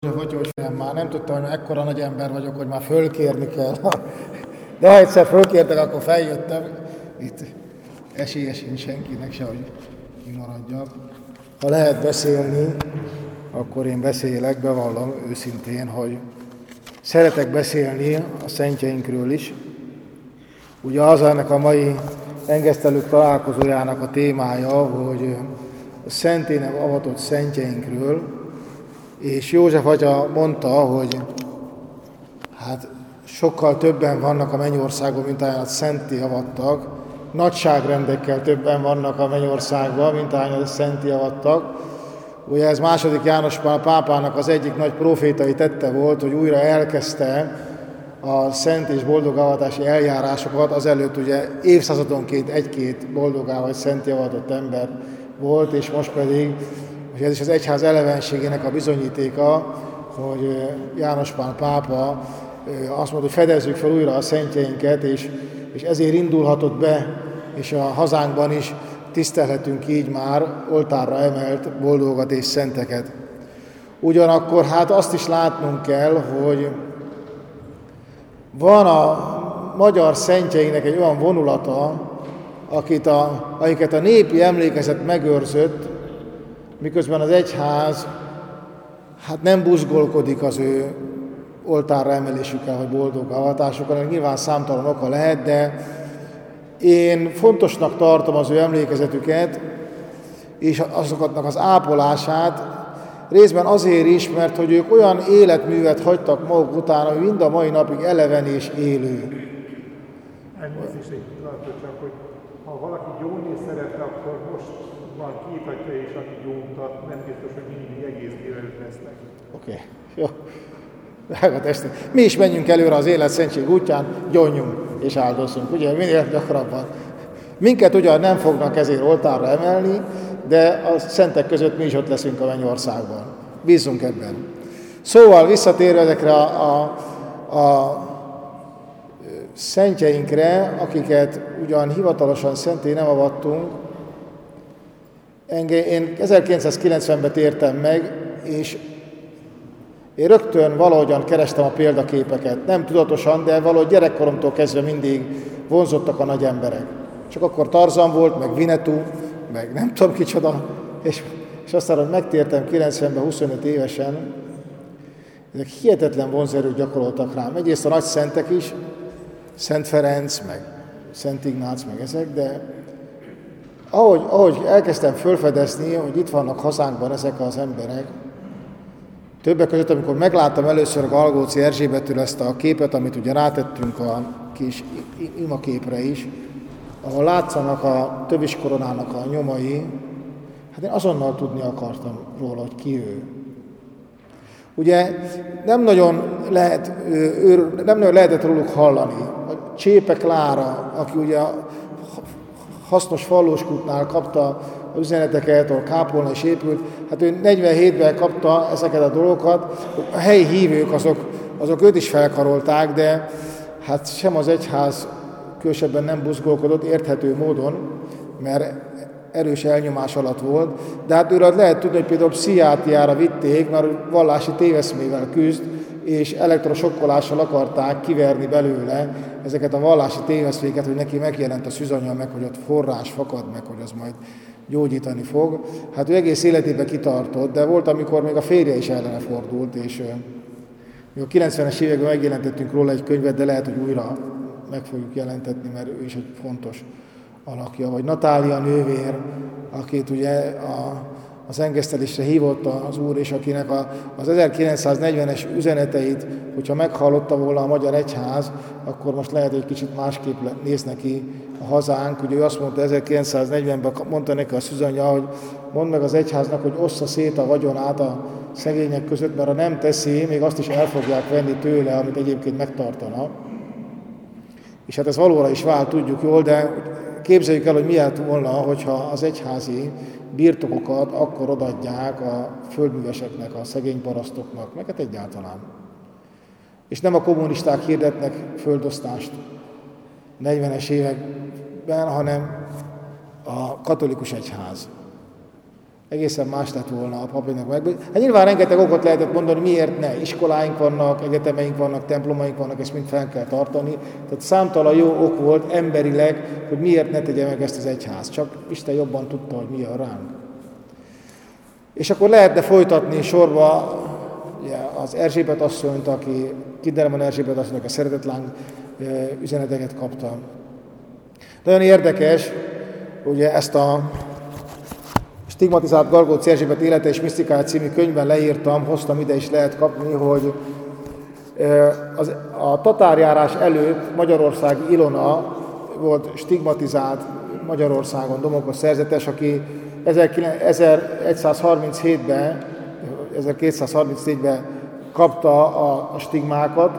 Hogy már nem tudtam, hogy ekkora nagy ember vagyok, hogy már fölkérni kell. De ha egyszer fölkértek, akkor feljöttem. Itt esélye sincs senkinek se, hogy kimaradjak. Ha lehet beszélni, akkor én beszélek, bevallom őszintén, hogy szeretek beszélni a szentjeinkről is. Ugye az ennek a mai engesztelők találkozójának a témája, hogy a szentének avatott szentjeinkről, és József atya mondta, hogy hát sokkal többen vannak a mennyországban, mint ahányan szenté avattak, nagyságrendekkel többen vannak a mennyországban, mint ahányan szenté avattak. Ugye ez II. János Pál pápának az egyik nagy profétai tette volt, hogy újra elkezdte a szent és boldogavatási eljárásokat, azelőtt ugye évszázadonként egy-két boldogá vagy szenté avatott ember volt, és most pedig, és ez is az egyház elevenségének a bizonyítéka, hogy János Pál pápa azt mondta, hogy fedezzük fel újra a szentjeinket, és ezért indulhatott be, és a hazánkban is tisztelhetünk így már oltárra emelt boldogat és szenteket. Ugyanakkor hát azt is látnunk kell, hogy van a magyar szentjeinknek egy olyan vonulata, akiket a népi emlékezet megőrzött, miközben az egyház hát nem buzgolkodik az ő oltárra emelésükkel, vagy boldog avatásokkal, ennek nyilván számtalan oka lehet, de én fontosnak tartom az ő emlékezetüket, és azoknak az ápolását, részben azért is, mert hogy ők olyan életművet hagytak maguk után, ami mind a mai napig eleven és élő. Elnézést egy pillanatra csak, hogy ha valaki gyónni szeretne, akkor most van két atya, és aki gyóntat, nem biztos, hogy mindig egész délelőtt lesznek. Oké, jó. Mi is menjünk előre az élet szentség útján, gyónjunk és áldozzunk, ugye, minél gyakrabban. Minket ugyan nem fognak ezért oltárra emelni, de a szentek között mi is ott leszünk a mennyországban. Bízzunk ebben. Szóval visszatérve ezekre a szentjeinkre, akiket ugyan hivatalosan szenté nem avattunk, én 1990-ben tértem meg, és én rögtön valahogyan kerestem a példaképeket. Nem tudatosan, de valahogy gyerekkoromtól kezdve mindig vonzottak a nagy emberek. Csak akkor Tarzan volt, meg Winnetou, meg nem tudom kicsoda, és aztán, hogy megtértem 90-ben, 25 évesen, ezek hihetetlen vonzerőt gyakoroltak rám. Egyrészt a nagy szentek is, Szent Ferenc, meg Szent Ignác, meg ezek, de ahogy elkezdtem felfedezni, hogy itt vannak hazánkban ezek az emberek, többek között, amikor megláttam először a Galgóci Erzsébetről ezt a képet, amit ugye rátettünk a kis imaképre is, ahol látszanak a töviskoronának a nyomai, hát én azonnal tudni akartam róla, hogy ki ő. Ugye nem nagyon lehetett róluk hallani. A Csépe Klára, aki ugye a hasznos Fallóskútnál kapta az üzeneteket, ahol kápolna is épült, hát ő 47-ben kapta ezeket a dolgokat, a helyi hívők azok őt is felkarolták, de hát sem az egyház különösebben nem buzgolkodott, érthető módon, mert erős elnyomás alatt volt, de hát őről lehet tudni, hogy például pszichiátriára vitték, mert vallási téveszmével küzd, és elektrosokkolással akarták kiverni belőle ezeket a vallási téveszméket, hogy neki megjelent a szűzanya, meg hogy ott forrás fakad, meg hogy az majd gyógyítani fog. Hát ő egész életében kitartott, de volt, amikor még a férje is ellene fordult, és mi a 90-es években megjelentettünk róla egy könyvet, de lehet, hogy újra meg fogjuk jelentetni, mert ő is egy fontos alakja. Vagy Natália nővér, akit ugye az engesztelésre hívott az Úr, és akinek az 1940-es üzeneteit, hogyha meghallotta volna a Magyar Egyház, akkor most lehet, hogy kicsit másképp néz neki a hazánk. Ugye ő azt mondta 1940-ben, mondta neki a szűzanya, hogy mondd meg az egyháznak, hogy ossza szét a vagyonát a szegények között, mert ha nem teszi, még azt is el fogják venni tőle, amit egyébként megtartana. És hát ez valóra is vált, tudjuk jól, de képzeljük el, hogy miért volna, hogyha az egyházi birtokokat akkor odaadják a földműveseknek, a szegény parasztoknak, meg hát egyáltalán. És nem a kommunisták hirdetnek földosztást 40-es években, hanem a katolikus egyház. Egészen más lett volna a papírnak meg. Hát nyilván rengeteg okot lehetett mondani, miért ne. Iskoláink vannak, egyetemeink vannak, templomaink vannak, ezt mind fel kell tartani. Tehát számtalan jó ok volt emberileg, hogy miért ne tegye meg ezt az egyház. Csak Isten jobban tudta, hogy mi a ránk. És akkor lehetne folytatni sorba ugye, az Erzsébet asszonyt, aki Kinderman Erzsébet asszonyt, aki a szeretetláng üzeneteket kapta. Nagyon érdekes, ugye ezt a Stigmatizált Galgóci Erzsébet élete és misztikája című könyvben leírtam, hoztam ide is lehet kapni, hogy a tatárjárás előtt Magyarországi Ilona volt stigmatizált Magyarországon, Domokos szerzetes, aki 1234-ben kapta a stigmákat,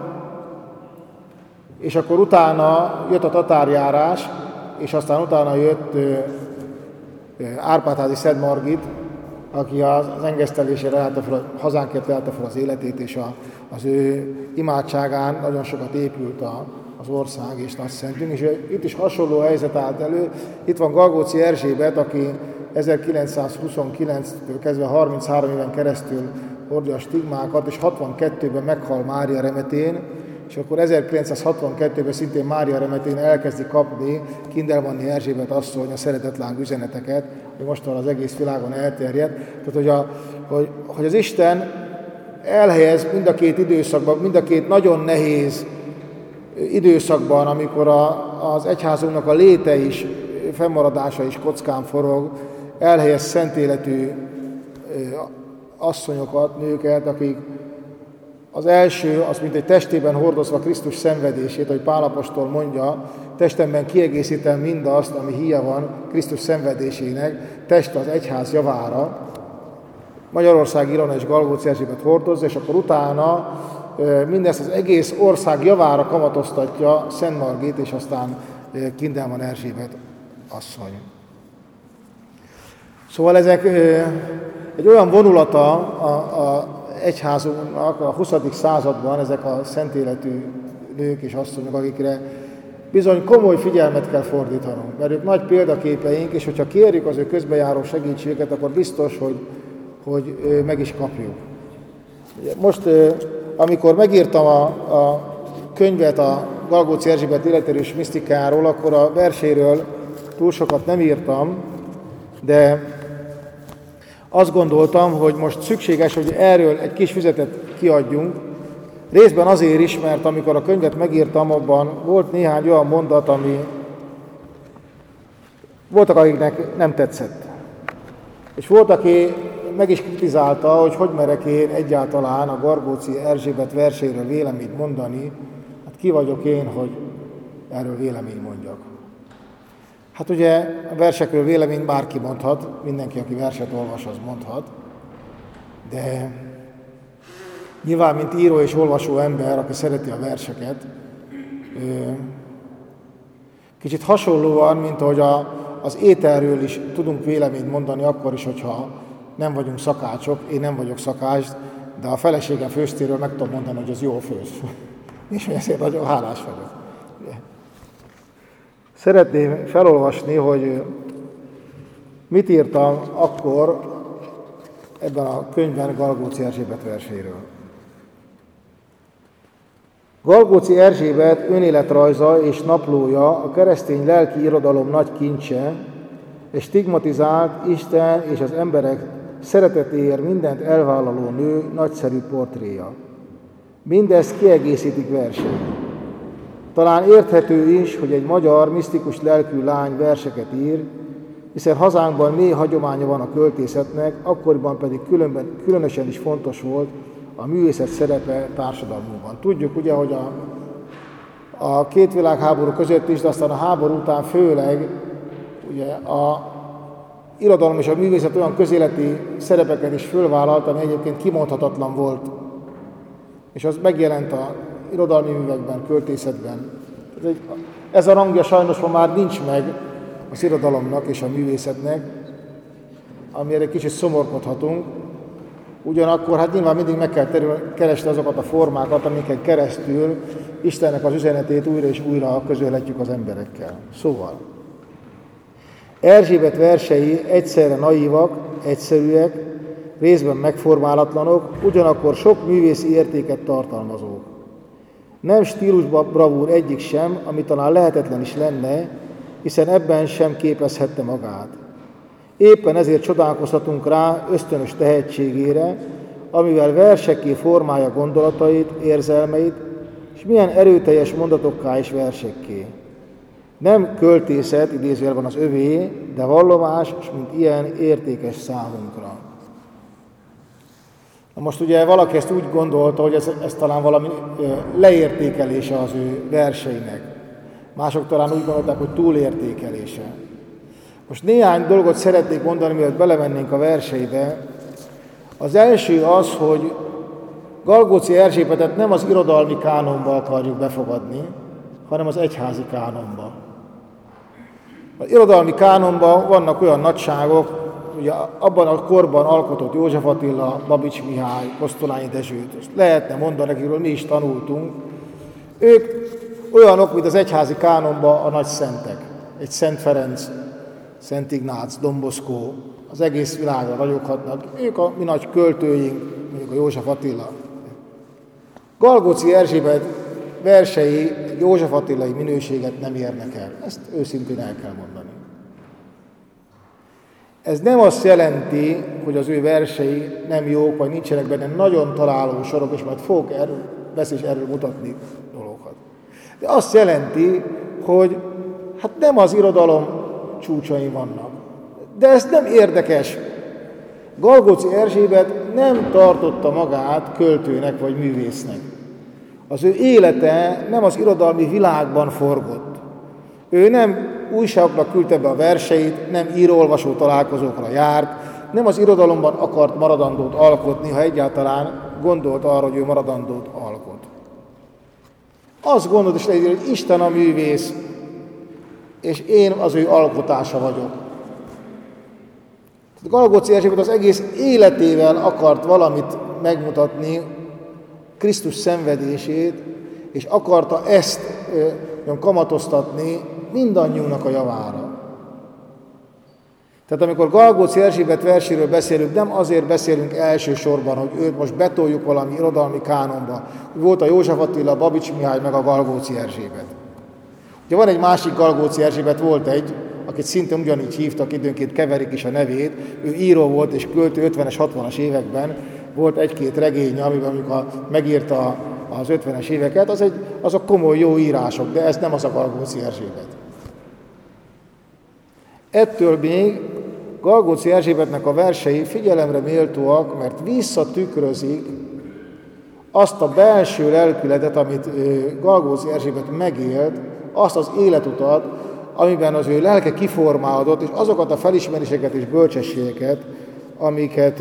és akkor utána jött a tatárjárás, és aztán utána jött Árpád-házi Szent Margit, aki az engesztelésére hazánkért elte fel az életét, és az ő imádságán nagyon sokat épült az ország és nagyszentünk. És itt is hasonló helyzet állt elő. Itt van Galgóci Erzsébet, aki 1929-től kezdve 33 éven keresztül hordja a stigmákat, és 62-ben meghal Mária Remetén, és akkor 1962-ben szintén Mária Remetén elkezdi kapni Kindermanni Erzsébet asszony a szeretetláng üzeneteket, hogy mostanra az egész világon elterjedt. Tehát, hogy az Isten elhelyez mind a két időszakban, mind a két nagyon nehéz időszakban, amikor az egyházunknak a léte is, fennmaradása is kockán forog, elhelyez szent életű asszonyokat, nőket, akik az első, az mint egy testében hordozva Krisztus szenvedését, ahogy Pál apostol mondja, testemben kiegészítem mindazt, ami híja van Krisztus szenvedésének, test az egyház javára. Magyarország Ilona és Galgóci Erzsébet hordozza, és akkor utána mindezt az egész ország javára kamatoztatja Szent Margit, és aztán Kinderman Erzsébet asszony. Szóval ezek egy olyan vonulata a egyházunknak a 20. században, ezek a szent életű nők és asszonyok, akikre bizony komoly figyelmet kell fordítanunk, mert ők nagy példaképeink, és hogyha kérjük az ő közbejáró segítségüket, akkor biztos, hogy meg is kapjuk. Most, amikor megírtam a könyvet a Galgóci Erzsébet életéről és misztikáról, akkor a verséről túl sokat nem írtam, de azt gondoltam, hogy most szükséges, hogy erről egy kis füzetet kiadjunk. Részben azért is, mert amikor a könyvet megírtam, abban volt néhány olyan mondat, ami voltak, akiknek nem tetszett. És volt, aki meg is kritizálta, hogy merek én egyáltalán a Galgóci Erzsébet verséről véleményt mondani. Hát ki vagyok én, hogy erről véleményt mondjak. Hát ugye a versekről véleményt bárki mondhat, mindenki, aki verset olvas, az mondhat, de nyilván, mint író és olvasó ember, aki szereti a verseket, kicsit hasonlóan, mint ahogy az ételről is tudunk véleményt mondani, akkor is, hogyha nem vagyunk szakácsok, én nem vagyok szakács, de a feleségem főztéről meg tudom mondani, hogy az jól főz. És ezért nagyon hálás vagyok. Szeretném felolvasni, hogy mit írtam akkor ebben a könyvben Galgóci Erzsébet verséről. Galgóci Erzsébet önéletrajza és naplója a keresztény lelki irodalom nagy kincse, és stigmatizált Isten és az emberek szeretetéért mindent elvállaló nő nagyszerű portréja. Mindezt kiegészítik versek. Talán érthető is, hogy egy magyar, misztikus lelkű lány verseket ír, hiszen hazánkban mély hagyománya van a költészetnek, akkoriban pedig különösen is fontos volt a művészet szerepe társadalmunkban. Tudjuk ugye, hogy a két világháború között is, de aztán a háború után főleg ugye, a irodalom és a művészet olyan közéleti szerepeket is fölvállalt, ami egyébként kimondhatatlan volt. És az megjelent a irodalmi művekben, költészetben. Ez a rangja sajnos ma már nincs meg az irodalomnak és a művészetnek, amire egy kicsit szomorkodhatunk. Ugyanakkor hát nyilván mindig meg kell keresni azokat a formákat, amiken keresztül Istennek az üzenetét újra és újra közölhetjük az emberekkel. Szóval, Erzsébet versei egyszerre naívak, egyszerűek, részben megformálatlanok, ugyanakkor sok művészi értéket tartalmazók. Nem stílusbravúr egyik sem, ami talán lehetetlen is lenne, hiszen ebben sem képezhette magát. Éppen ezért csodálkozhatunk rá ösztönös tehetségére, amivel versekké formálja gondolatait, érzelmeit, és milyen erőteljes mondatokká és versekké. Nem költészet, idézőjelben az övé, de vallomás, és mint ilyen értékes számunkra. Na most ugye valaki ezt úgy gondolta, hogy ez talán valami leértékelése az ő verseinek. Mások talán úgy gondolták, hogy túlértékelése. Most néhány dolgot szeretnék mondani, mielőtt belemennénk a verseibe. Az első az, hogy Galgóci Erzsébetet nem az irodalmi kánonba akarjuk befogadni, hanem az egyházi kánonba. Az irodalmi kánonban vannak olyan nagyságok, ugye abban a korban alkotott József Attila, Babics Mihály, Kosztolányi Dezsőt, lehetne mondani, akiről mi is tanultunk. Ők olyanok, mint az egyházi kánonban a nagy szentek. Egy Szent Ferenc, Szent Ignác, Don Bosco, az egész világra ragyoghatnak. Ők a mi nagy költőink, mondjuk a József Attila. Galgóci Erzsébet versei József Attilai minőséget nem érnek el. Ezt őszintén el kell mondani. Ez nem azt jelenti, hogy az ő versei nem jók, vagy nincsenek benne nagyon találó sorok, és majd fogok erről mutatni dolgokat. De azt jelenti, hogy hát nem az irodalom csúcsain vannak. De ez nem érdekes. Galgóci Erzsébet nem tartotta magát költőnek vagy művésznek. Az ő élete nem az irodalmi világban forgott. Ő nem újságokra küldte be a verseit, nem író-olvasó találkozókra járt, nem az irodalomban akart maradandót alkotni, ha egyáltalán gondolt arra, hogy ő maradandót alkot. Azt gondolt, hogy Isten a művész, és én az ő alkotása vagyok. Galgóci Erzsébet az egész életével akart valamit megmutatni, Krisztus szenvedését, és akarta ezt kamatoztatni mindannyiunknak a javára. Tehát amikor Galgóci Erzsébet verséről beszélünk, nem azért beszélünk elsősorban, hogy őt most betoljuk valami irodalmi kánonba. Volt a József Attila, Babics Mihály, meg a Galgóci Erzsébet. Ugye van egy másik Galgóci Erzsébet, volt egy, akit szintén ugyanígy hívtak, időnként keverik is a nevét. Ő író volt és költő 50-es, 60-as években. Volt egy-két regénye, amiben amikor megírta az 50-es éveket, azok komoly jó írások, de ez nem az a Galgóci Erzsébet. Ettől még Galgóci Erzsébetnek a versei figyelemre méltóak, mert visszatükrözik azt a belső lelkületet, amit Galgóci Erzsébet megélt, azt az életutat, amiben az ő lelke kiformálódott, és azokat a felismeréseket és bölcsességeket, amiket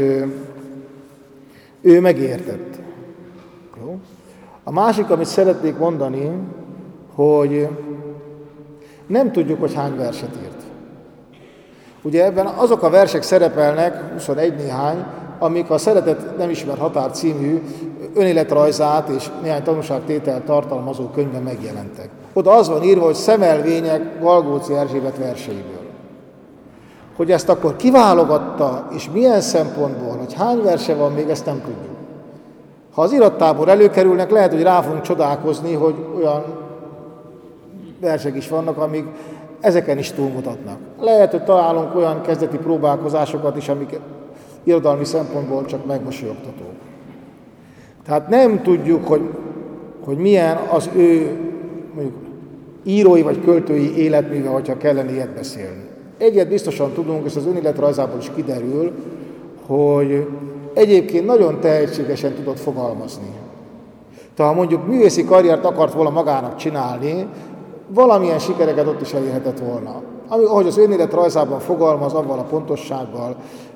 ő megértett. Jó? A másik, amit szeretnék mondani, hogy nem tudjuk, hogy hány verset írt. Ugye ebben azok a versek szerepelnek, 21 néhány, amik a Szeretet nem ismer határ című önéletrajzát és néhány tanúságtételt tartalmazó könyvben megjelentek. Oda az van írva, hogy szemelvények Galgóci Erzsébet verseiből. Hogy ezt akkor kiválogatta, és milyen szempontból, hogy hány verse van, még ezt nem tudjuk. Ha az irattából előkerülnek, lehet, hogy rá fogunk csodálkozni, hogy olyan versek is vannak, amik ezeken is túlmutatnak. Lehet, hogy találunk olyan kezdeti próbálkozásokat is, amik irodalmi szempontból csak megmosolyogtatók. Tehát nem tudjuk, hogy milyen az ő mondjuk, írói vagy költői életműve, hogyha kellene ilyet beszélni. Egyet biztosan tudunk, és az önéletrajzából is kiderül, hogy egyébként nagyon tehetségesen tudott fogalmazni. Tehát ha mondjuk művészi karriert akart volna magának csinálni, valamilyen sikereket ott is elérhetett volna. Ahogy az önéletrajzában fogalmaz, avval a pontossággal,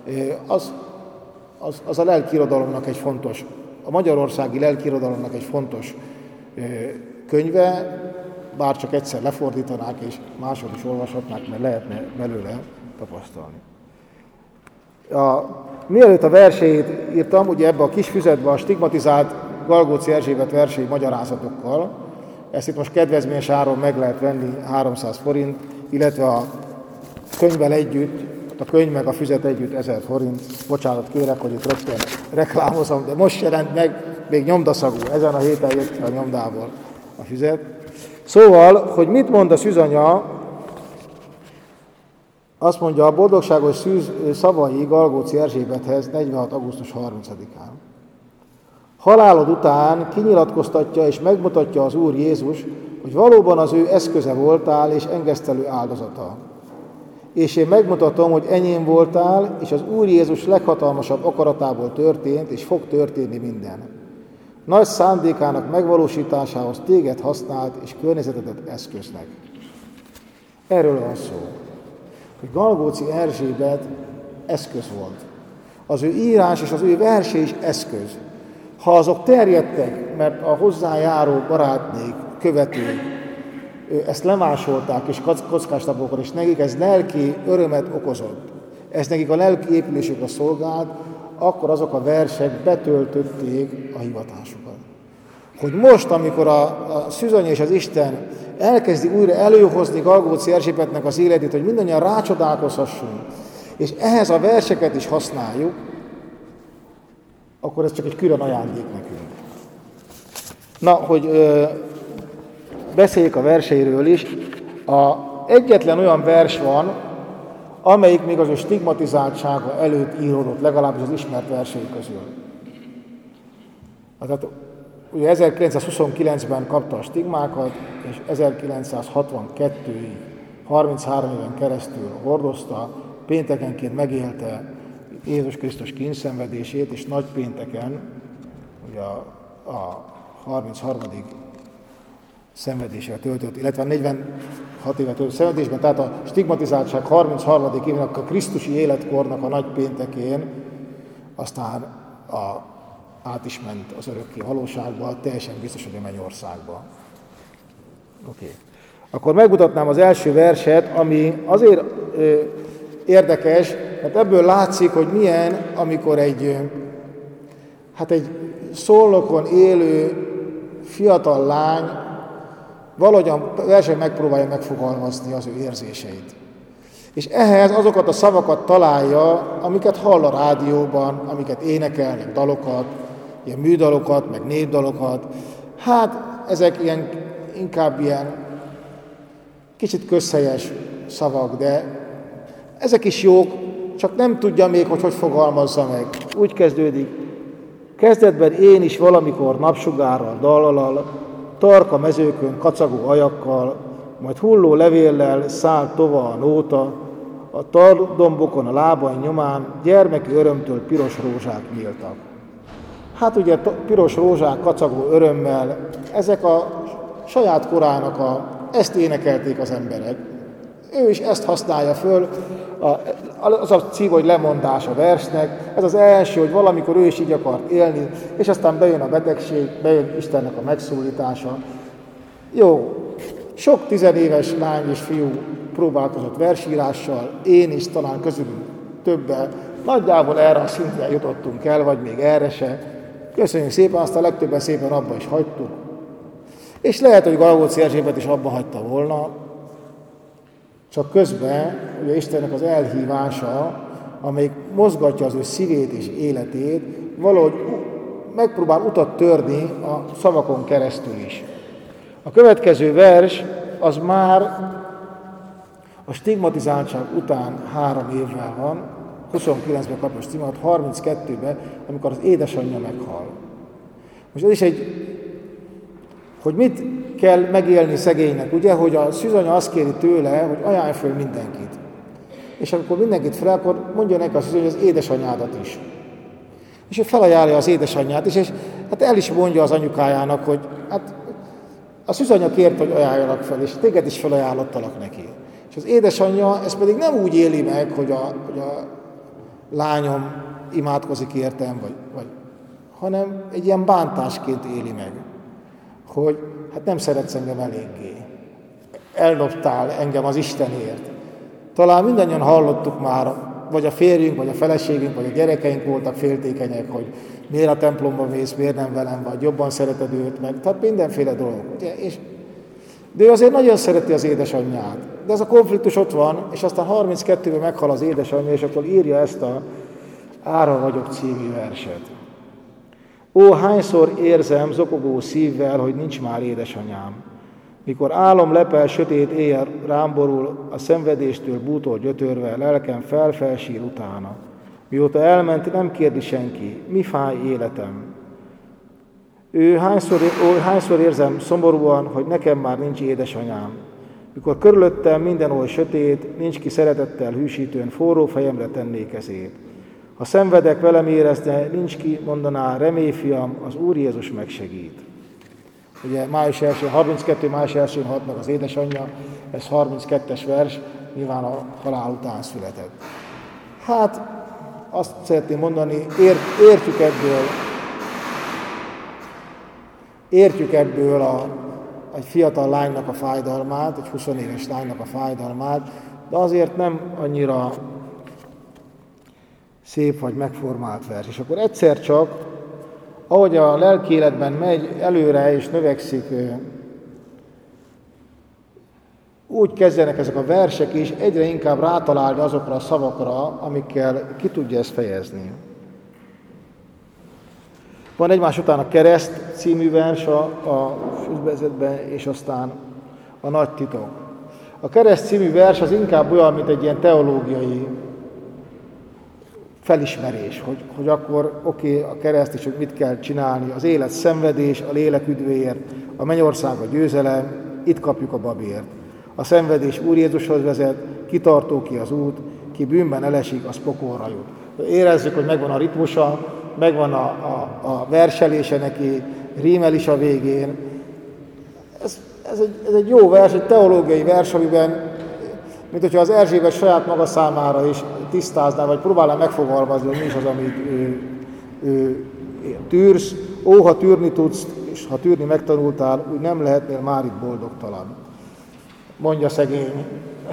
az a lelkiirodalomnak egy fontos, a magyarországi lelkiirodalomnak egy fontos könyve, bár csak egyszer lefordítanák, és másod is olvashatnák, mert lehetne belőle tapasztalni. Mielőtt a verseit írtam, ugye ebbe a kis füzetbe a stigmatizált Galgóci Erzsébet versei magyarázatokkal, ezt itt most kedvezményes áron meg lehet venni 300 forint, illetve a könyvvel együtt, a könyv meg a füzet együtt 1000 forint. Bocsánat kérek, hogy itt rögtön reklámozom, de most jelent meg, még nyomdaszagú. Ezen a héten jött a nyomdából a füzet. Szóval, hogy mit mond a szűzanya, azt mondja a boldogságos szűz szavai Galgóci Erzsébethez 46. augusztus 30-án. Halálod után kinyilatkoztatja és megmutatja az Úr Jézus, hogy valóban az ő eszköze voltál és engesztelő áldozata. És én megmutatom, hogy enyém voltál, és az Úr Jézus leghatalmasabb akaratából történt, és fog történni minden. Nagy szándékának megvalósításához téged használt, és környezetedet eszköznek. Erről van szó, hogy Galgóci Erzsébet eszköz volt. Az ő írás és az ő verse is eszköz. Ha azok terjedtek, mert a hozzájáró barátnék, követők, ezt lemásolták és kockáztatókon, és nekik ez lelki örömet okozott, ez nekik a lelki épülésükre szolgált, akkor azok a versek betöltötték a hivatásukat. Hogy most, amikor a szűzanya és az Isten elkezdi újra előhozni Galgóci Erzsébetnek az életét, hogy mindannyian rácsodálkozhassunk, és ehhez a verseket is használjuk, akkor ez csak egy külön ajándék nekünk. Na, hogy beszéljük a verseiről is. Egyetlen olyan vers van, amelyik még az ő stigmatizáltsága előtt íródott, legalábbis az ismert versei közül. Tehát ugye 1929-ben kapta a stigmákat, és 1962-ig, 33 éven keresztül hordozta, péntekenként megélte Jézus Krisztus kínσzenvedését, és nagypénteken, ugye a 33. szenvedésre töltött, illetve 46 évet töltött szenvedésben, tehát a stigmatizáltság 33. évének a krisztusi életkornak a nagypéntekén aztán át is ment az örökké valóságba, teljesen biztos, hogy a mennyországba. Oké. Akkor megmutatnám az első verset, ami azért érdekes, mert ebből látszik, hogy milyen, amikor egy Szolnokon élő fiatal lány valahogyan versen megpróbálja megfogalmazni az ő érzéseit. És ehhez azokat a szavakat találja, amiket hall a rádióban, amiket énekelnek, dalokat, ilyen műdalokat, meg népdalokat. Hát ezek inkább ilyen kicsit közhelyes szavak, de ezek is jók, csak nem tudja még, hogy fogalmazza meg. Úgy kezdődik: kezdetben én is valamikor napsugárral, dallal, tarka mezőkön, kacagó ajakkal, majd hulló levéllel szállt tova a nóta, a tardombokon a lábaim nyomán gyermeki örömtől piros rózsák nyíltak. Hát ugye piros rózsák kacagó örömmel, ezek a saját korának ezt énekelték az emberek. Ő is ezt használja föl, az a cím, hogy lemondás a versnek, ez az első, hogy valamikor ő is így akart élni, és aztán bejön a betegség, bejön Istennek a megszólítása. Jó, sok tizenéves lány és fiú próbálkozott versírással, én is, talán közülünk többen, nagyjából erre a szintre jutottunk el, vagy még erre se. Köszönjük szépen, azt a legtöbben szépen abba is hagytuk. És lehet, hogy Galgóci Erzsébet is abba hagyta volna, csak közben ugye Istennek az elhívása, amelyik mozgatja az ő szívét és életét, valahogy megpróbál utat törni a szavakon keresztül is. A következő vers az már a stigmatizáltság után 3 évvel van, 29-ben kapja a stigmát, 32-ben, amikor az édesanyja meghal. Most ez is hogy mit kell megélni szegénynek, ugye, hogy a szűzanya azt kéri tőle, hogy ajánlj föl mindenkit. És amikor mindenkit fel, akkor mondja neki a szűzanya, hogy az édesanyádat is. És ő felajánlja az édesanyját is, és hát el is mondja az anyukájának, hogy hát a szűzanya kért, hogy ajánljanak fel, és téged is felajánlottalak neki. És az édesanyja ezt pedig nem úgy éli meg, hogy a lányom imádkozik értem, hanem egy ilyen bántásként éli meg, hogy hát nem szeretsz engem eléggé. Eldobtál engem az Istenért. Talán mindannyian hallottuk már, vagy a férjünk, vagy a feleségünk, vagy a gyerekeink voltak féltékenyek, hogy miért a templomba mész, miért nem velem vagy, jobban szereted őt meg. Tehát mindenféle dolog. Ugye? De ő azért nagyon szereti az édesanyját. De ez a konfliktus ott van, és aztán 32-ben meghal az édesanyja, és akkor írja ezt a Ára vagyok című verset. Ó, hányszor érzem zokogó szívvel, hogy nincs már édesanyám. Mikor álom lepel, sötét éjjel rám borul, a szenvedéstől bútól gyötörve, lelkem felfelsír utána. Mióta elment, nem kérdi senki, mi fáj életem. Hányszor érzem szomorúan, hogy nekem már nincs édesanyám. Mikor körülöttem minden oly sötét, nincs ki szeretettel hűsítőn, forró fejemre tenné kezét. Ha szenvedek, velem érezne, nincs ki, mondaná, remélj fiam, az Úr Jézus megsegít. Ugye 32. május 1-én halt meg az édesanyja, ez 32-es vers, nyilván a halál után született. Hát azt szeretném mondani, értjük ebből egy fiatal lánynak a fájdalmát, egy 20 éves lánynak a fájdalmát, de azért nem annyira szép vagy megformált vers. És akkor egyszer csak, ahogy a lelki életben megy előre és növekszik, úgy kezdenek ezek a versek is egyre inkább rátalálni azokra a szavakra, amikkel ki tudja ezt fejezni. Van egymás után a Kereszt című vers a füzezetben, és aztán a Nagy titok. A Kereszt című vers az inkább olyan, mint egy ilyen teológiai felismerés, hogy akkor a kereszt, és hogy mit kell csinálni. Az élet szenvedés, a lélek üdvéért, a mennyország a győzelem, itt kapjuk a babért. A szenvedés Úr Jézushoz vezet, kitartó ki az út, ki bűnben elesik, az pokolra jut. Érezzük, hogy megvan a ritmusa, megvan a verselése neki, rímel is a végén. Ez egy jó vers, egy teológiai vers, amiben, mint hogyha az Erzsébet saját maga számára is tisztázná, vagy próbálná megfogalmazni, hogy mi is az, amit ő tűrsz. Ó, ha tűrni tudsz, és ha tűrni megtanultál, úgy nem lehetnél már itt boldogtalan. Mondja szegény.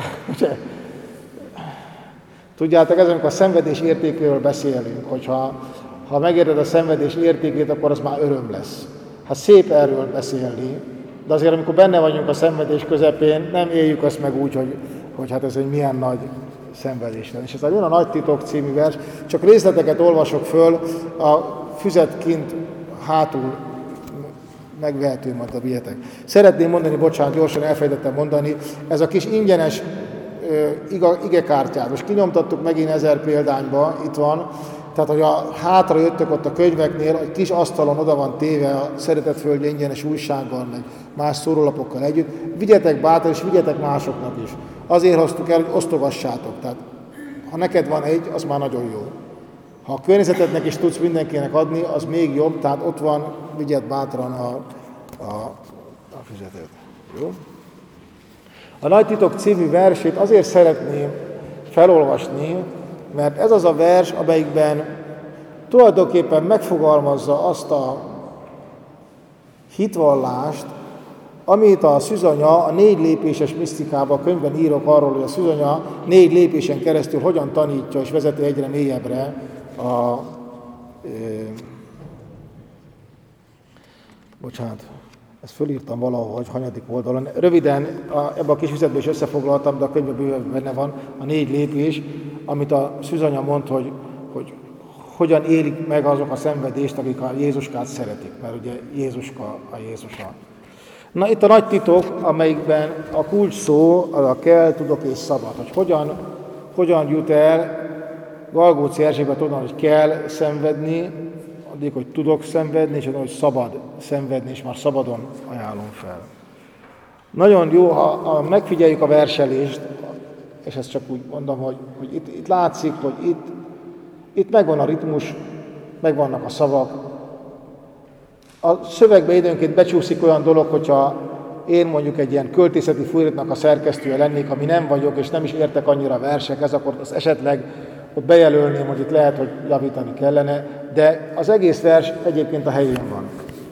Tudjátok, ez amikor a szenvedés értékéről beszélünk, hogyha megérted a szenvedés értékét, akkor az már öröm lesz. Hát szép erről beszélni, de azért amikor benne vagyunk a szenvedés közepén, nem éljük azt meg úgy, hogy hát ez egy milyen nagy szenvedés lesz. És ez jön a Nagy titok című vers, csak részleteket olvasok föl, a füzet kint hátul megvehető, majd a vihetek. Szeretném mondani, bocsánat, gyorsan elfelejtettem mondani, ez a kis ingyenes igekártyát. Most kinyomtattuk megint 1000 példányba, itt van, tehát hogy hátra jöttök ott a könyveknél, egy kis asztalon oda van téve a Szeretet Földje ingyenes újsággal, meg más szórólapokkal együtt. Vigyetek bátran, és vigyetek másoknak is. Azért hoztuk el, hogy osztogassátok. Tehát ha neked van egy, az már nagyon jó. Ha a környezetednek is tudsz mindenkinek adni, az még jobb, tehát ott van, vigyed bátran a füzetet. Jó? A Nagy titok című versét azért szeretném felolvasni, mert ez az a vers, amelyikben tulajdonképpen megfogalmazza azt a hitvallást, amit a Szűzanya a 4 lépéses misztikában, a könyvben írok arról, hogy a Szűzanya 4 lépésen keresztül hogyan tanítja és vezeti egyre mélyebbre bocsánat, ezt fölírtam valahogy, hanyadik oldalon. Röviden ebben a kis füzetben is összefoglaltam, de a könyvben bőven benne van a 4 lépés, amit a Szűzanya mond, hogy hogyan élik meg azok a szenvedést, akik a Jézuskát szeretik, mert ugye Jézuska a Jézusa. Na itt a Nagy titok, amelyikben a kulcs szó az a kell, tudok és szabad. Hogy hogyan jut el Galgóci Erzsébet onnan, hogy kell szenvedni, addig, hogy tudok szenvedni, és onnan, hogy szabad szenvedni, és már szabadon ajánlom fel. Nagyon jó, ha megfigyeljük a verselést, és ezt csak úgy mondom, hogy itt látszik, hogy itt megvan a ritmus, megvannak a szavak. A szövegbe időnként becsúszik olyan dolog, hogyha én mondjuk egy ilyen költészeti folyóiratnak a szerkesztője lennék, ami nem vagyok, és nem is értek annyira versekhez, akkor az esetleg ott bejelölném, hogy itt lehet, hogy javítani kellene, de az egész vers egyébként a helyén van.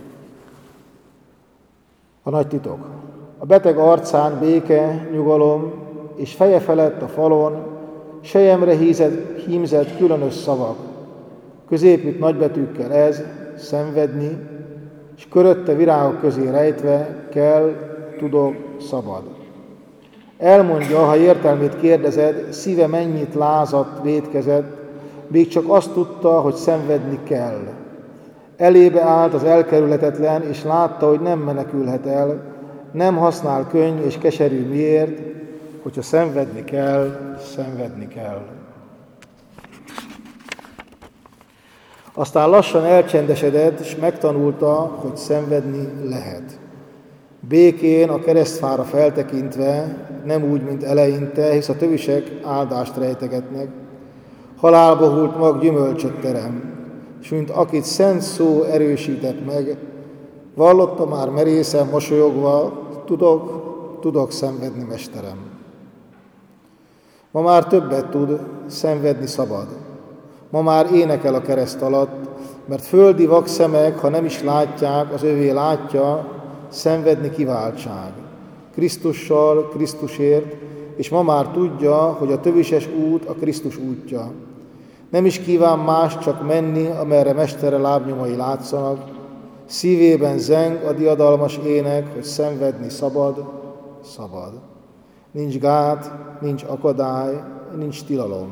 A Nagy titok. A beteg arcán béke, nyugalom, és feje felett a falon selyemre hímzett különös szavak. Középütt nagybetűkkel ez, szenvedni, és körötte virágok közé rejtve kell, tudok, szabad. Elmondja, ha értelmét kérdezed, szíve mennyit lázadt, vétkezett, még csak azt tudta, hogy szenvedni kell. Elébe állt az elkerülhetetlen, és látta, hogy nem menekülhet el, nem használ könny és keserű miért, hogyha szenvedni kell, szenvedni kell. Aztán lassan elcsendesedett, és megtanulta, hogy szenvedni lehet. Békén a keresztfára feltekintve, nem úgy, mint eleinte, hisz a tövisek áldást rejtegetnek. Halálba hult mag gyümölcsöt terem, és mint akit szent szó erősített meg, vallotta már merészen mosolyogva, tudok szenvedni, mesterem. Ma már többet tud, szenvedni szabad. Ma már énekel a kereszt alatt, mert földi vakszemek, ha nem is látják, az övé látja, szenvedni kiváltság. Krisztussal, Krisztusért, és ma már tudja, hogy a tövises út a Krisztus útja. Nem is kíván más, csak menni, amerre mestere lábnyomai látszanak. Szívében zeng a diadalmas ének, hogy szenvedni szabad, szabad. Nincs gát, nincs akadály, nincs tilalom.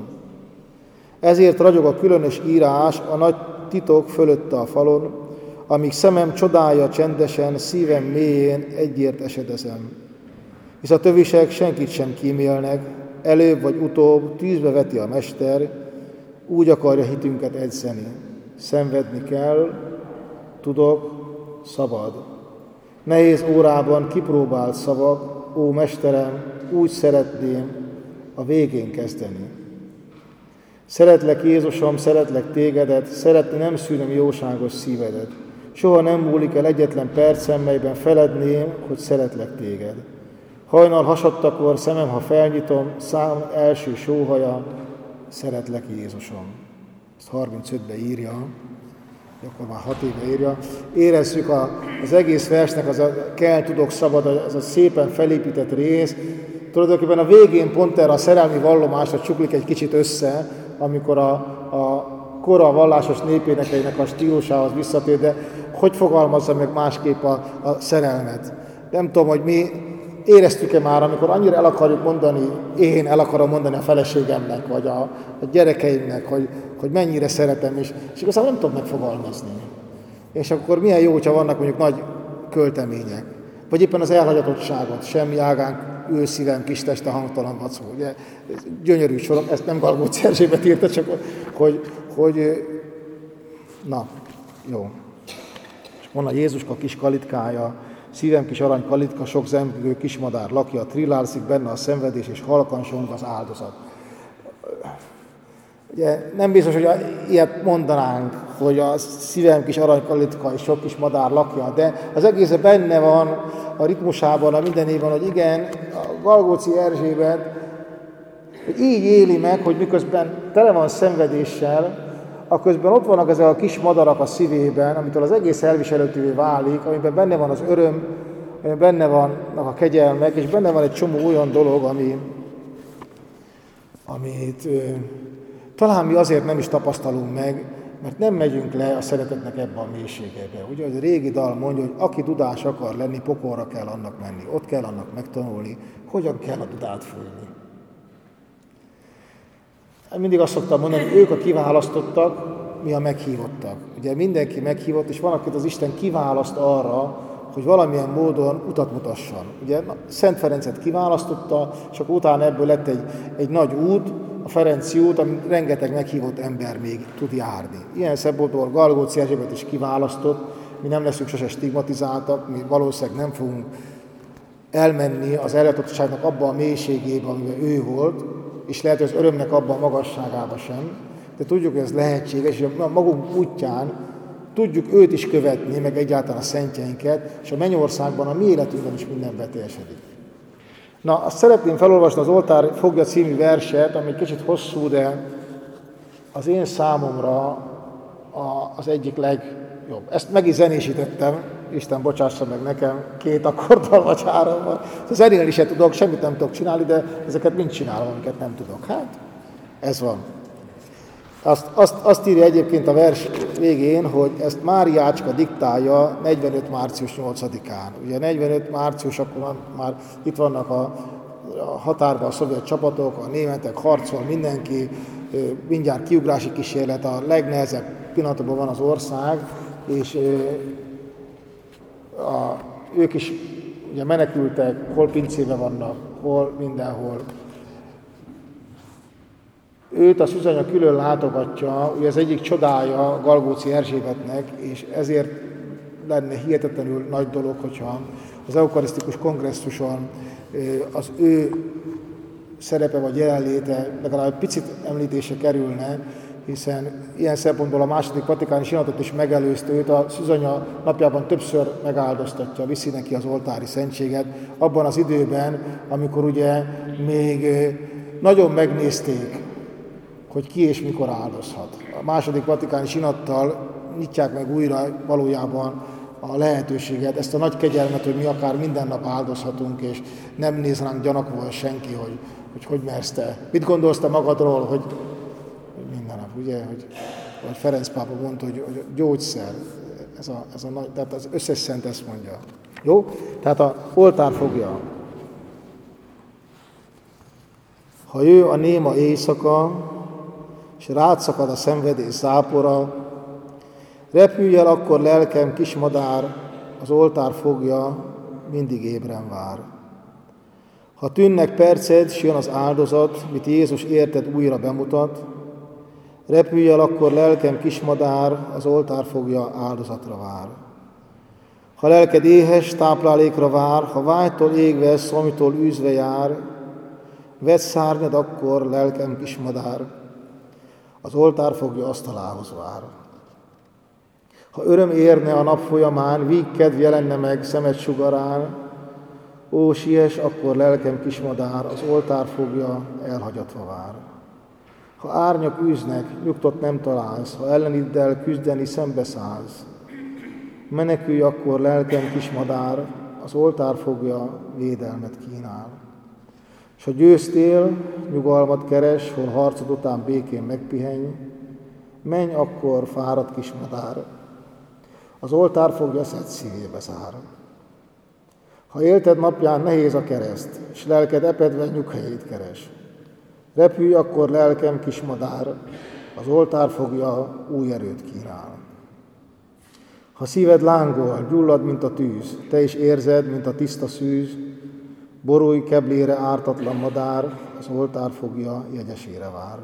Ezért ragyog a különös írás a nagy titok fölötte a falon, amíg szemem csodálja csendesen, szívem mélyén egyért esedezem. Hisz a tövisek senkit sem kímélnek, előbb vagy utóbb tűzbe veti a mester, úgy akarja hitünket edzeni. Szenvedni kell, tudok, szabad. Nehéz órában kipróbált szavak, ó mesterem, úgy szeretném a végén kezdeni. Szeretlek Jézusom, szeretlek tégedet, szeretni nem szűnöm jóságos szívedet. Soha nem múlik el egyetlen percem, melyben feledném, hogy szeretlek téged. Hajnal hasadtakor szemem, ha felnyitom, szám első sóhaja, szeretlek Jézusom. Ezt 35-ben írja, akkor már 6 éve írja. Érezzük az egész versnek, az a kell, tudok, szabad, az a szépen felépített rész. Tulajdonképpen a végén pont erre a szerelmi vallomásra csuklik egy kicsit össze, amikor a kora vallásos népénekeinek a stílusához visszatér, de hogy fogalmazza meg másképp a szerelmet? Nem tudom, hogy mi éreztük-e már, amikor annyira el akarjuk mondani, én el akarom mondani a feleségemnek, vagy a gyerekeimnek, hogy mennyire szeretem, és igazából nem tudom megfogalmazni. És akkor milyen jó, hogyha vannak mondjuk nagy költemények, vagy éppen az elhagyatottságot, semmi ágán ül szívem, kis teste, hangtalan vacó. Ugye? Gyönyörű sorok, ezt nem Galgóci Erzsébet írta, csak hogy na, jó. És van a Jézuska kis kalitkája, szívem kis arany kalitka, sok zengő kismadár lakja, trillálszik benne a szenvedés, és halkan song az áldozat. Ugye nem biztos, hogy ilyet mondanánk, hogy a szívem kis arany kalitka és sok kis madár lakja, de az egész benne van a ritmusában, a mindenében, hogy igen, a Galgóci Erzsébet hogy így éli meg, hogy miközben tele van szenvedéssel, aközben ott vannak ezek a kis madarak a szívében, amitől az egész elviselhetővé válik, amiben benne van az öröm, amiben benne vannak a kegyelmek, és benne van egy csomó olyan dolog, amit talán mi azért nem is tapasztalunk meg, mert nem megyünk le a szeretetnek ebbe a mélységebe. Ugye, az a régi dal mondja, hogy aki dudás akar lenni, pokolra kell annak menni. Ott kell annak megtanulni, hogyan kell a dudát fújni. Mindig azt szoktam mondani, hogy ők a kiválasztottak, mi a meghívottak. Ugye mindenki meghívott, és van, akit az Isten kiválaszt arra, hogy valamilyen módon utat mutasson. Ugye Szent Ferencet kiválasztotta, és akkor utána ebből lett egy nagy út, a Ferenci út, amit rengeteg meghívott ember még tud járni. Ilyen szempontból Galgóci Erzsébet is kiválasztott, mi nem leszünk sose stigmatizáltak, mi valószínűleg nem fogunk elmenni az ellátottságnak abba a mélységébe, amiben ő volt, és lehet, hogy az örömnek abban a magasságába sem, de tudjuk, hogy ez lehetséges, és a magunk útján tudjuk őt is követni, meg egyáltalán a szentjeinket, és a mennyországban, a mi életünkben is minden beteljesedik. Na, azt szeretném felolvasni az Oltár fogja című verset, ami egy kicsit hosszú, de az én számomra az egyik legjobb. Ezt meg is zenésítettem, Isten bocsássa meg nekem, 2 akkorddal vagy 3-mal. Zenélni se tudok, semmit nem tudok csinálni, de ezeket mind csinálom, amiket nem tudok. Hát, ez van. Azt írja egyébként a vers végén, hogy ezt Máriácska diktálja 45. március 8-án. Ugye 45. március, akkor már itt vannak a határban a szovjet csapatok, a németek, harcol mindenki, mindjárt kiugrási kísérlet, a legnehezebb pillanatban van az ország, és ők is ugye menekültek, hol pincébe vannak, hol mindenhol. Őt a Szűzanya külön látogatja, ugye ez egyik csodája Galgóci Erzsébetnek, és ezért lenne hihetetlenül nagy dolog, hogyha az eukarisztikus kongresszuson az ő szerepe vagy jelenléte legalább picit említése kerülne, hiszen ilyen szempontból a második vatikáni sínatot is megelőzte, őt a Szűzanya napjában többször megáldoztatja, viszi neki az oltári szentséget, abban az időben, amikor ugye még nagyon megnézték, hogy ki és mikor áldozhat. A második vatikáni sinattal nyitják meg újra valójában a lehetőséget, ezt a nagy kegyelmet, hogy mi akár minden nap áldozhatunk, és nem néz ránk gyanakvóan senki, hogy mersz te. Mit gondolsz te magadról, hogy minden nap, ugye, hogy Ferenc pápa mondta, hogy gyógyszer, ez a nagy, tehát az összes szent ezt mondja. Jó? Tehát a oltár fogja. Ha jő a néma éjszaka, és rád szakad a szenvedés zápora, repülj el akkor lelkem, kismadár, az oltár fogja, mindig ébren vár. Ha tűnnek perced, s jön az áldozat, mit Jézus érted újra bemutat, repülj el akkor lelkem, kismadár, az oltár fogja, áldozatra vár. Ha lelked éhes, táplálékra vár, ha vágytól égve, szomitól űzve jár, vedd szárnyad akkor, lelkem, kismadár, az oltár fogja, asztalához vár. Ha öröm érne a nap folyamán, vígkedv jelenne meg szemed sugarán, ó, siess, akkor lelkem, kismadár, az oltár fogja, elhagyatva vár. Ha árnyak űznek, nyugtot nem találsz, ha elleniddel küzdeni szembeszállsz, menekülj akkor, lelkem, kismadár, az oltár fogja, védelmet kínál. S ha győztél, nyugalmat keres, hol harcod után békén megpihenj, menj akkor, fáradt kismadár, az oltár fogja, szed szívébe zár. Ha élted napján nehéz a kereszt, s lelked epedve nyughelyét keres, repülj akkor, lelkem, kismadár, az oltár fogja, új erőt kínál. Ha szíved lángol, gyullad, mint a tűz, te is érzed, mint a tiszta szűz, borulj keblére ártatlan madár, az oltár fogja, jegyesére vár.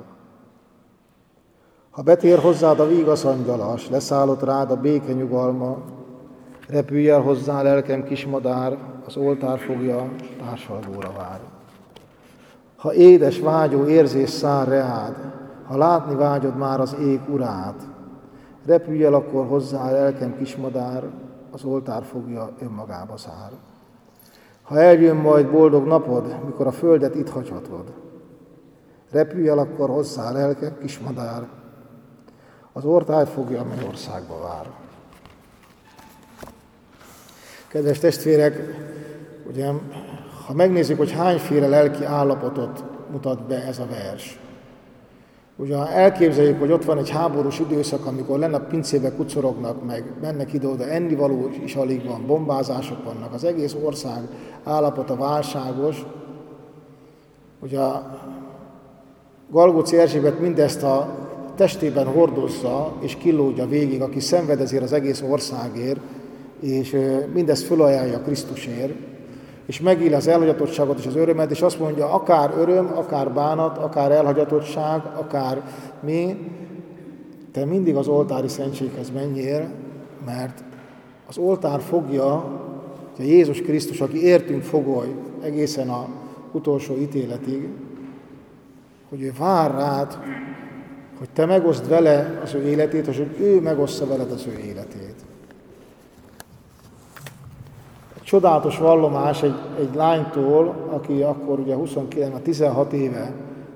Ha betér hozzád a vígasz angyala, s leszállott rád a béke nyugalma, repülj el hozzá, lelkem, kismadár, az oltár fogja, társalgóra vár. Ha édes vágyó érzés szár reád, ha látni vágyod már az ég urát, repülj el akkor hozzá, lelkem, kismadár, az oltár fogja, önmagába zár. Ha eljön majd boldog napod, mikor a földet itt hagyhatod, repülj el akkor hozzá, lelkem, kismadár, az oltár fogja, a mennyországba vár. Kedves testvérek, ugye, ha megnézzük, hogy hányféle lelki állapotot mutat be ez a vers. Ugye elképzeljük, hogy ott van egy háborús időszak, amikor lenne a pincébe kucorognak, meg mennek ide-oda, ennivaló is alig van, bombázások vannak, az egész ország állapota válságos. Ugye a Galgóci Erzsébet mindezt a testében hordozza és kilódja végig, aki szenved ezért az egész országért, és mindezt fölajánlja Krisztusért, és megéli az elhagyatottságot és az örömet, és azt mondja, akár öröm, akár bánat, akár elhagyatottság, akár mi, te mindig az oltári szentséghez menjél, mert az oltár fogja, hogy Jézus Krisztus, aki értünk fogoly egészen az utolsó ítéletig, hogy ő vár rád, hogy te megoszd vele az ő életét, és hogy ő megoszta veled az ő életét. Csodálatos vallomás egy lánytól, aki akkor ugye 16 éve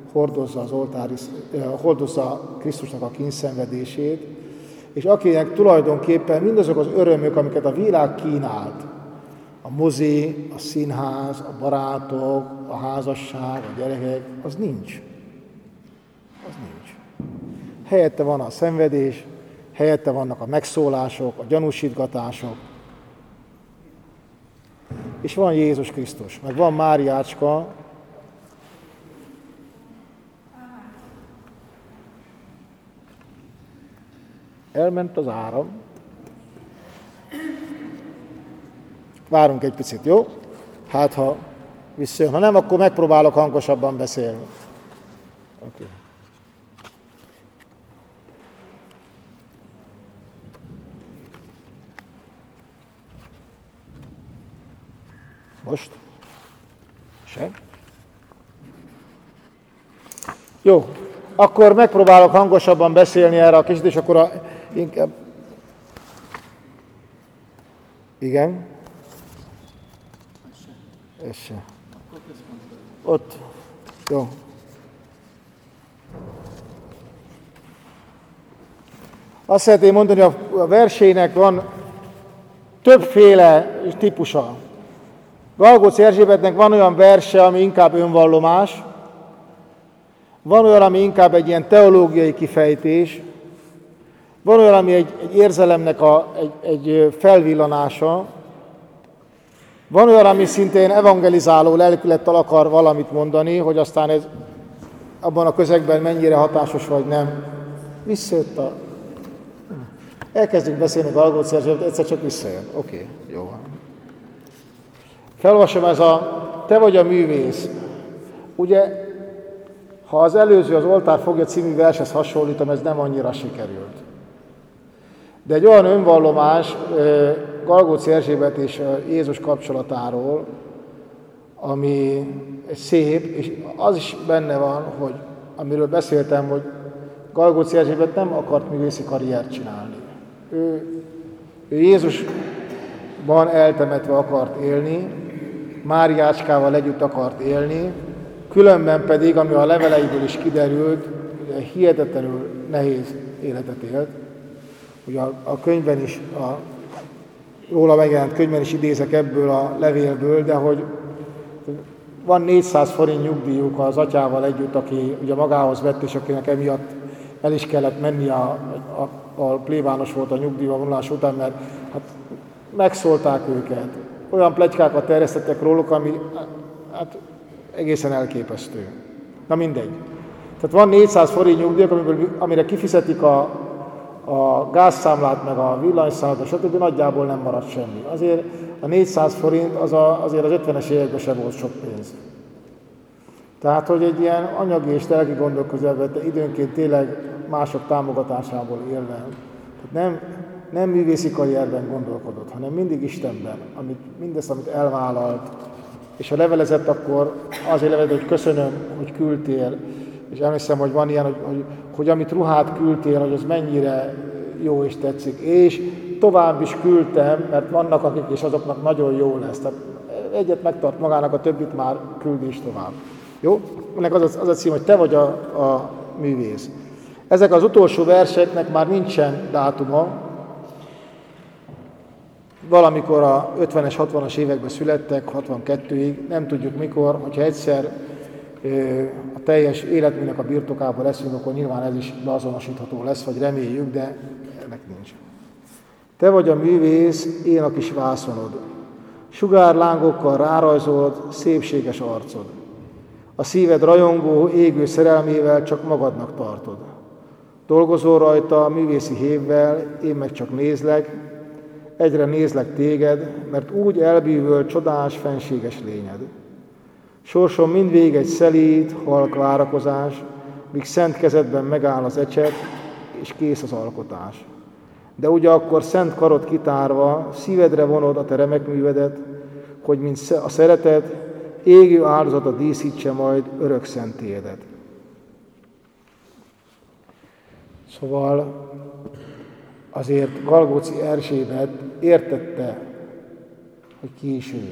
hordozza Krisztusnak a kínszenvedését, és akinek tulajdonképpen mindazok az örömök, amiket a világ kínált, a mozi, a színház, a barátok, a házasság, a gyerekek, az nincs. Az nincs. Helyette van a szenvedés, helyette vannak a megszólások, a gyanúsítgatások, és van Jézus Krisztus, meg van Máriácska, Elment az áram. Várunk egy picit, jó? Hát, ha visszajön. Ha nem, akkor megpróbálok hangosabban beszélni. Okay. Most? Se? Jó, akkor megpróbálok hangosabban beszélni erre a kicsit, és akkor inkább... Igen? Ez se. Ott. Jó. Azt szeretném mondani, hogy a versének van többféle típusa. Galgóci Erzsébetnek van olyan verse, ami inkább önvallomás, van olyan, ami inkább egy ilyen teológiai kifejtés, van olyan, ami egy érzelemnek egy felvillanása, van olyan, ami szintén evangelizáló lelkülettel akar valamit mondani, hogy aztán ez abban a közegben mennyire hatásos vagy nem. Visszajött a... Elkezdünk beszélni Galgóci Erzsébet, egyszer csak visszajön. Oké, jó van. Felolvasom, ez a te vagy a művész. Ugye, ha az előző, az Oltár fogja című vershez hasonlítom, ez nem annyira sikerült. De egy olyan önvallomás Galgóci Erzsébet és Jézus kapcsolatáról, ami szép, és az is benne van, hogy amiről beszéltem, hogy Galgóci Erzsébet nem akart művészi karriert csinálni. Ő Jézusban eltemetve akart élni, Máriácskával együtt akart élni, különben pedig, ami a leveleiből is kiderült, hihetetlenül nehéz életet élt. Ugye a könyvben is, róla megjelent könyvben is idézek ebből a levélből, de hogy van 400 forint nyugdíjuk az atyával együtt, aki ugye magához vett, és akinek emiatt el is kellett menni, a plébános volt a nyugdíjba vonulás után, mert hát megszólták őket. Olyan pletykákat terjesztettek róluk, ami hát egészen elképesztő. Na mindegy. Tehát van 400 forint nyugdíjak, amire kifizetik a gázszámlát, meg a villanyszámlát, stb. Nagyjából nem marad semmi. Azért a 400 forint azért az 50-es években sem volt sok pénz. Tehát, hogy egy ilyen anyagi és lelki gondolkozásban, de időnként tényleg mások támogatásából élve. Tehát nem művészi karrierben gondolkodott, hanem mindig Istenben, mindezt, amit elvállalt. És ha levelezett, akkor azért levelezett, hogy köszönöm, hogy küldtél. És emlékszem, hogy van ilyen, hogy amit ruhát küldtél, hogy az mennyire jó és tetszik. És tovább is küldtem, mert vannak akik, és azoknak nagyon jó lesz. Tehát egyet megtart magának, a többit már küldi is tovább. Jó? Ennek az a cím, hogy te vagy a művész. Ezek az utolsó verseknek már nincsen dátuma. Valamikor a 50-es, 60-as években születtek, 62-ig, nem tudjuk mikor, hogyha egyszer a teljes életműnek a birtokában leszünk, akkor nyilván ez is beazonosítható lesz, vagy reméljük, de ennek nincs. Te vagy a művész, én a kis vászonod. Sugárlángokkal rárajzolod szépséges arcod. A szíved rajongó, égő szerelmével csak magadnak tartod. Dolgozol rajta a művészi hévvel, én meg csak nézlek, egyre nézlek téged, mert úgy elbűvöl csodás, fenséges lényed. Sorsom mindvég egy szelíd, halk várakozás, míg szent kezedben megáll az ecset, és kész az alkotás. De ugye akkor szent karod kitárva, szívedre vonod a te remek művedet, hogy mint a szeretet, égő áldozata díszítse majd örök szentélyedet. Szóval azért Galgóci Erzsébet értette, hogy ki is ő.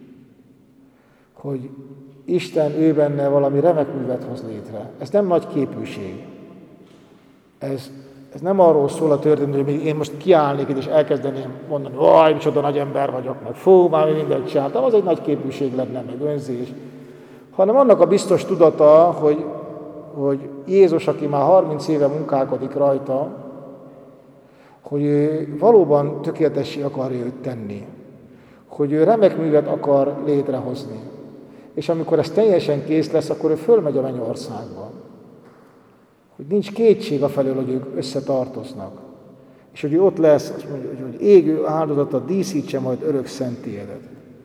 Hogy Isten ő benne valami remek művet hoz létre. Ez nem nagy képűség. Ez nem arról szól a történet, hogy én most kiállnék és elkezdeném mondani, hogy micsoda nagy ember vagyok, meg fú, már mindent csináltam, az egy nagy képűség lenne, meg önzés. Hanem annak a biztos tudata, hogy Jézus, aki már 30 éve munkálkodik rajta, hogy ő valóban tökéletessé akarja őt tenni. Hogy ő remek művet akar létrehozni. És amikor ez teljesen kész lesz, akkor ő fölmegy a mennyországba. Hogy nincs kétség afelől, hogy ők összetartoznak. És hogy ott lesz, azt mondja, hogy égő áldozatot díszítse majd örök szentélyedet.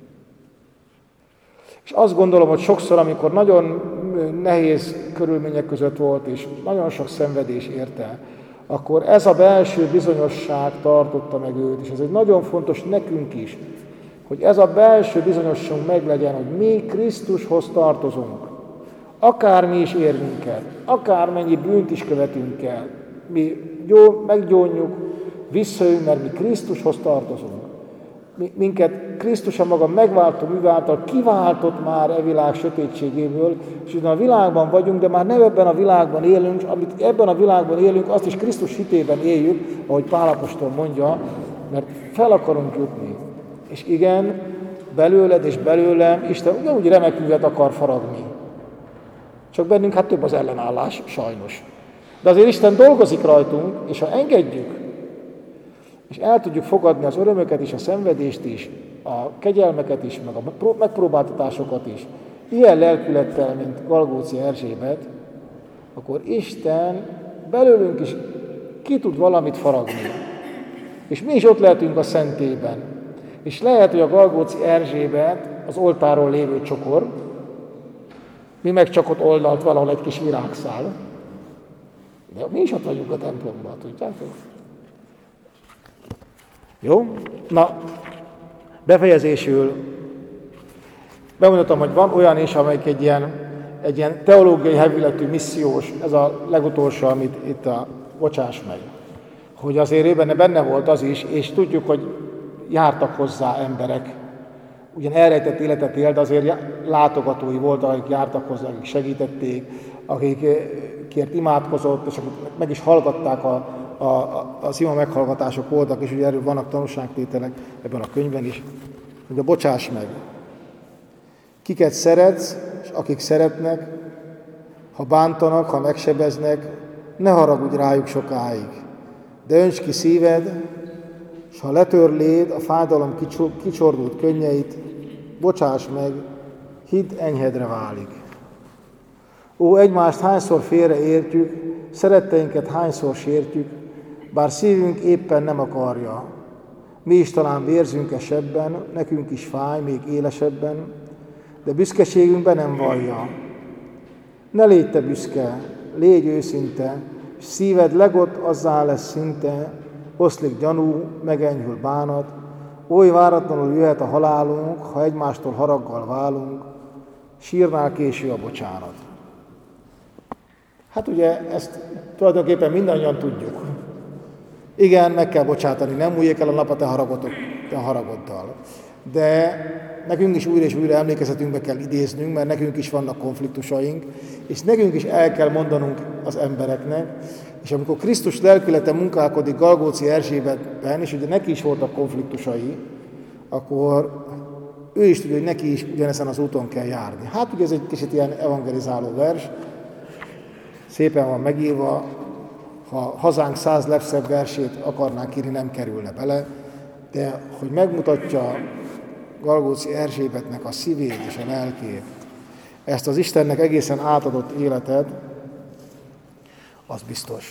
És azt gondolom, hogy sokszor, amikor nagyon nehéz körülmények között volt, és nagyon sok szenvedés érte, akkor ez a belső bizonyosság tartotta meg őt, és ez egy nagyon fontos nekünk is, hogy ez a belső bizonyosság meglegyen, hogy mi Krisztushoz tartozunk. Akármi is érnünk kell, akármennyi bűnt is követünk el, mi meggyónjuk, visszajövünk, mert mi Krisztushoz tartozunk. Minket Krisztus a maga megváltó műváltal kiváltott már e világ sötétségéből, és ugyan a világban vagyunk, de már nem ebben a világban élünk, amit ebben a világban élünk, azt is Krisztus hitében éljük, ahogy Pál apostol mondja, mert fel akarunk jutni. És igen, belőled és belőlem Isten ugyanúgy remek művet akar faragni. Csak bennünk hát több az ellenállás, sajnos. De azért Isten dolgozik rajtunk, és ha engedjük, és el tudjuk fogadni az örömöket is, a szenvedést is, a kegyelmeket is, meg a megpróbáltatásokat is, ilyen lelkülettel, mint Galgóci Erzsébet, akkor Isten belőlünk is ki tud valamit faragni. És mi is ott lehetünk a szentében. És lehet, hogy a Galgóci Erzsébet az oltáron lévő csokor, mi meg csak ott oldalt valahol egy kis virágszál. De mi is ott vagyunk a templomban, tudjátok? Jó? Na, befejezésül bemutatom, hogy van olyan is, amelyik egy ilyen teológiai hevületű missziós, ez a legutolsó, amit itt a bocsáss meg. Hogy azért őben benne volt az is, és tudjuk, hogy jártak hozzá emberek, ugyan elrejtett életet élt, de azért látogatói voltak, akik jártak hozzá, akik segítették, akikért imádkozott, és akik meg is hallgatták az ima meghallgatások voltak, és ugye erről vannak tanúságtételek ebben a könyvben is, hogy bocsáss meg. Kiket szeretsz, és akik szeretnek, ha bántanak, ha megsebeznek, ne haragudj rájuk sokáig, de önts ki szíved, és ha letörléd a fájdalom kicsordult könnyeit, bocsáss meg, hidd enyhedre válik. Ó, egymást hányszor félreértjük, szeretteinket hányszor sértjük, bár szívünk éppen nem akarja. Mi is talán vérzünk esebben, nekünk is fáj, még élesebben, de büszkeségünkben nem vallja. Ne légy te büszke, légy őszinte, és szíved legott azzá lesz szinte, oszlik gyanú, megenyhül bánat, oly váratlanul jöhet a halálunk, ha egymástól haraggal válunk, sírnál késő a bocsánat. Hát ugye ezt tulajdonképpen mindannyian tudjuk. Igen, meg kell bocsátani, nem múljék el a nap a te haragoddal. De nekünk is újra és újra emlékezetünkbe kell idéznünk, mert nekünk is vannak konfliktusaink, és nekünk is el kell mondanunk az embereknek, és amikor Krisztus lelkülete munkálkodik Galgóci Erzsébetben, és ugye neki is voltak konfliktusai, akkor ő is tudja, hogy neki is ugyanezen az úton kell járni. Hát ugye ez egy kicsit ilyen evangelizáló vers, szépen van megírva, ha hazánk 100 legszebb versét akarnánk írni, nem kerülne bele, de hogy megmutatja Galgóci Erzsébetnek a szívét és a lelkét, ezt az Istennek egészen átadott életet, az biztos.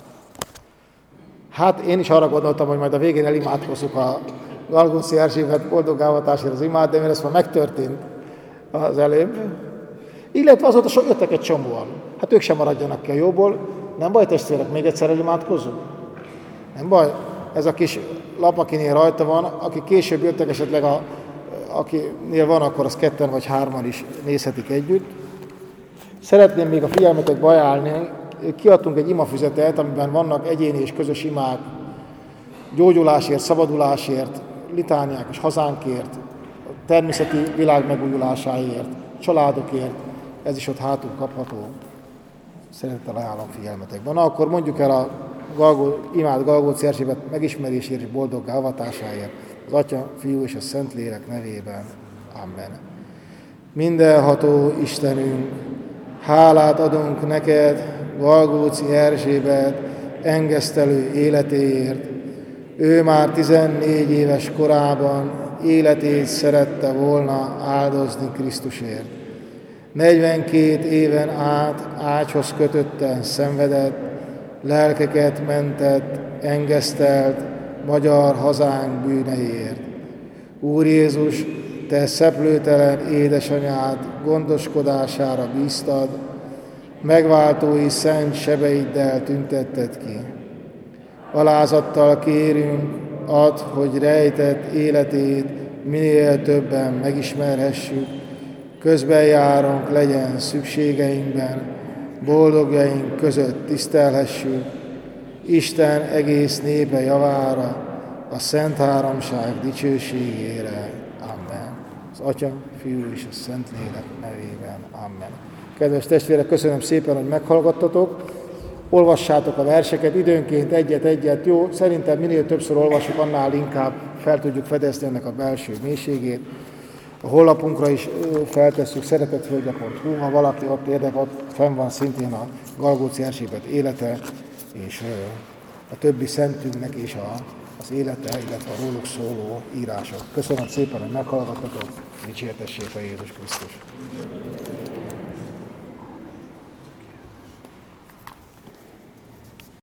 Hát én is arra gondoltam, hogy majd a végén elimádkozzuk a Galgóci Erzsébet boldogálvatásért az imát, de ez már megtörtént az előbb. Illetve azóta jöttek egy csomóan. Hát ők sem maradjanak ki a jóból. Nem baj, testvérek, még egyszer elimádkozzunk? Nem baj. Ez a kis lap, akinél rajta van, aki később jöttek, esetleg akinél van, akkor az 2 vagy 3 is nézhetik együtt. Szeretném még a figyelmetekbe ajánlani, kiadtunk egy imafüzetet, amiben vannak egyéni és közös imák, gyógyulásért, szabadulásért, litániák és hazánkért, a természeti világ megújulásáért, családokért, ez is ott hátul kapható. Szeretettel ajánlom figyelmetekben. Na, akkor mondjuk el a imád Galgóci Erzsébet megismerésért és boldoggá avatásáért, az Atya, Fiú és a Szentlélek nevében. Amen. Mindenható Istenünk, hálát adunk neked, Galgóci Erzsébet engesztelő életéért. Ő már 14 éves korában életét szerette volna áldozni Krisztusért. 42 éven át ágyhoz kötötten szenvedett, lelkeket mentett, engesztelt magyar hazánk bűneiért. Úr Jézus, Te szeplőtelen édesanyád gondoskodására bíztad, megváltói szent sebeiddel tüntetted ki. Alázattal kérünk, add, hogy rejtett életét minél többen megismerhessük, közbenjárunk legyen szükségeinkben, boldogjaink között tisztelhessük, Isten egész népe javára, a Szent Háromság dicsőségére. Amen. Az Atya, Fiú és a Szentlélek nevében. Amen. Kedves testvérek, köszönöm szépen, hogy meghallgattatok. Olvassátok a verseket, időnként egyet-egyet. Jó, szerintem minél többször olvassuk, annál inkább fel tudjuk fedezni ennek a belső mélységét. A honlapunkra is feltesszük, szeretetföldje.hu, ha valaki ott érdekel, ott fenn van szintén a Galgóci Erzsébet élete, és a többi szentünknek is az élete, illetve a róluk szóló írások. Köszönöm szépen, hogy meghallgattatok, dicsértessék a Jézus Krisztus.